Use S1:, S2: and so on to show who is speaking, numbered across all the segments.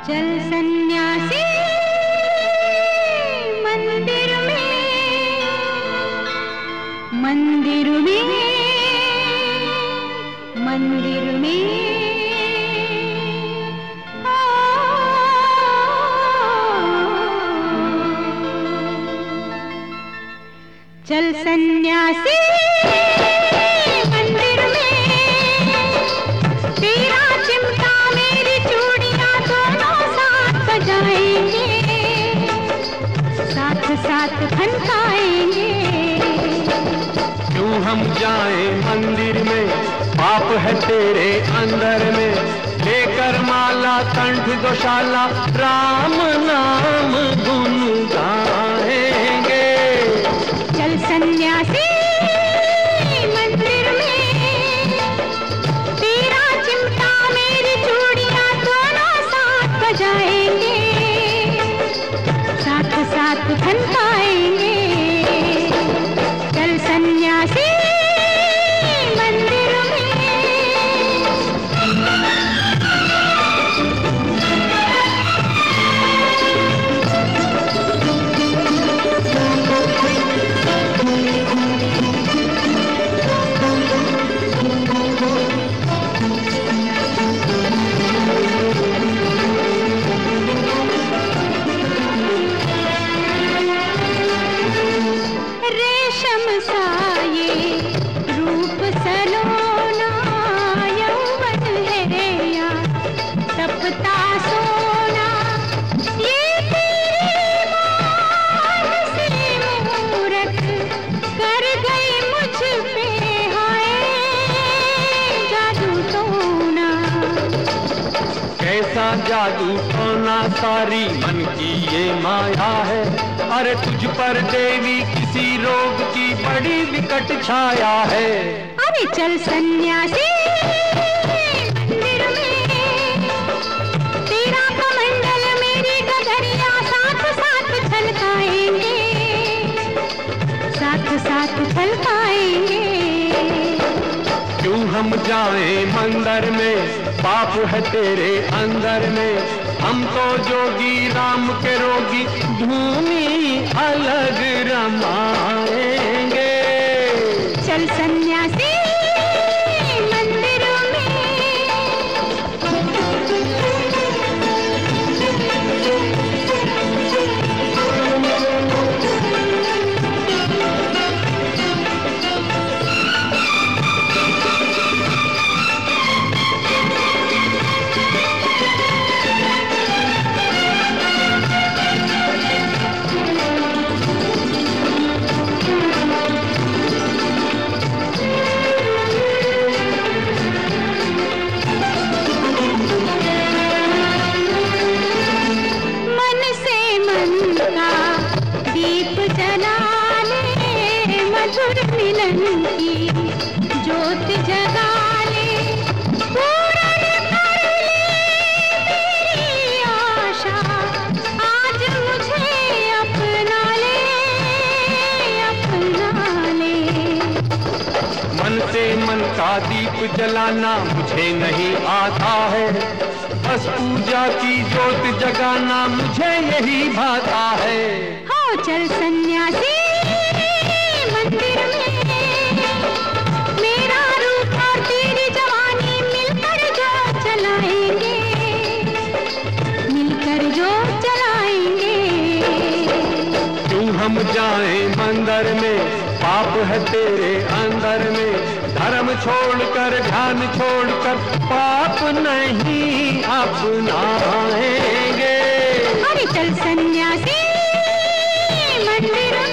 S1: चल सन्यासी मंदिर में, मंदिर में, मंदिर में। चल सन्यासी मंदिर में, तेरा चिमटा मेरी चूड़ियां दोनों साथ बजाएंगे, साथ साथ खनकाएंगे।
S2: क्यों हम जाएं मंदिर में, पाप है तेरे अंदर में। लेकर माला कंठ गौशाला, राम नाम गुन गाएंगे।
S1: चल सन्यासी मंदिर में, तेरा चिमटा मेरी चूड़ियां दोनों साथ बजाएंगे, साथ साथ खनकाएंगे। चल सन्यासी मंदिर में। रेशम सा ये रूप सलोना, यौवन है या तपता सोना, ये तेरी मान से मूरत कर गई मुझ पे, हाय जादू टोना।
S2: कैसा जादू टोना, सारी मन की ये माया है। अरे तुझ पर देवी किसी रोग की बड़ी विकट छाया है।
S1: अरे चल सन्यासी मंदिर में, तेरा कमंडल मेरी गगरिया साथ साथ छलकाएंगे, साथ साथ छलकाएंगे।
S2: क्यों हम जाएं मंदिर में, पाप है तेरे अंदर में। हम तो जोगी राम के रोगी, धूनी अलग रमाएंगे।
S1: चल सन्यासी मंदिर में। दीप जला ले, मधुर मिलन की ज्योत जगा ले, पूर्ण कर ले मेरी आशा, आज मुझे अपना ले, अपना ले।
S2: मन से मन का दीप जलाना मुझे नहीं आता है, बस पूजा की ज्योत जगाना मुझे यही भाता है।
S1: हो चल सन्यासी मंदिर में, मेरा रूप और तेरी जवानी मिलकर जो चलाएंगे, मिलकर जो चलाएंगे।
S2: क्यों हम जाएं मंदिर में, पाप है तेरे अंदर में। धर्म छोड़कर ध्यान छोड़कर पाप नहीं अपनाएंगे।
S1: अरे चल सन्यासी मंदिर में।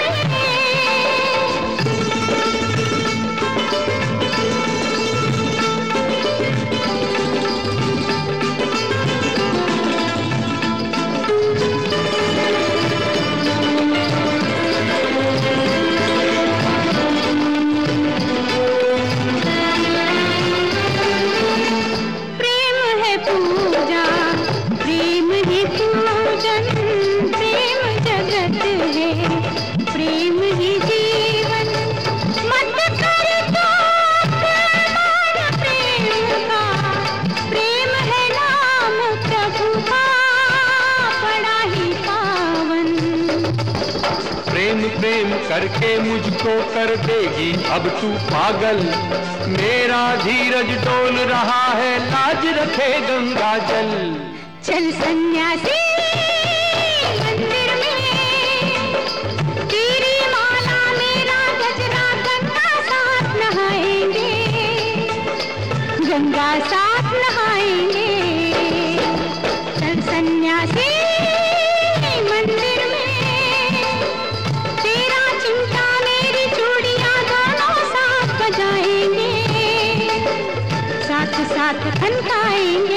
S2: प्रेम करके मुझको कर देगी अब तू पागल। मेरा धीरज डोल रहा है, लाज रखे गंगा जल।
S1: चल सन्यासी मंदिर में, तेरी माला मेरा गजरा, गंगा साथ नहाएंगे, गंगा साथ नहाएंगे। चल सन्यासी मंदिर में, तेरा चिमटा मेरी चूड़ियां दोनों साथ बजाएंगे, साथ साथ खनकाएंगे।